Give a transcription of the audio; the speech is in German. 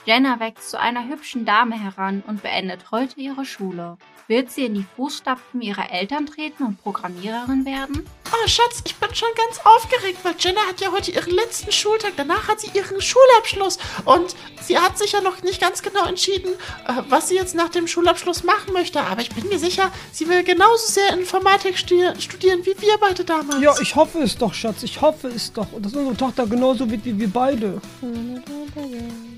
Jenna wächst zu einer hübschen Dame heran und beendet heute ihre Schule. Wird sie in die Fußstapfen ihrer Eltern treten und Programmiererin werden? Oh, Schatz, ich bin schon ganz aufgeregt, weil Jenna hat ja heute ihren letzten Schultag. Danach hat sie ihren Schulabschluss. Und sie hat sich ja noch nicht ganz genau entschieden, was sie jetzt nach dem Schulabschluss machen möchte. Aber ich bin mir sicher, sie will genauso sehr Informatik studieren wie wir beide damals. Ja, ich hoffe es doch, Schatz. Ich hoffe es doch. Und dass unsere Tochter genauso wird wie wir beide.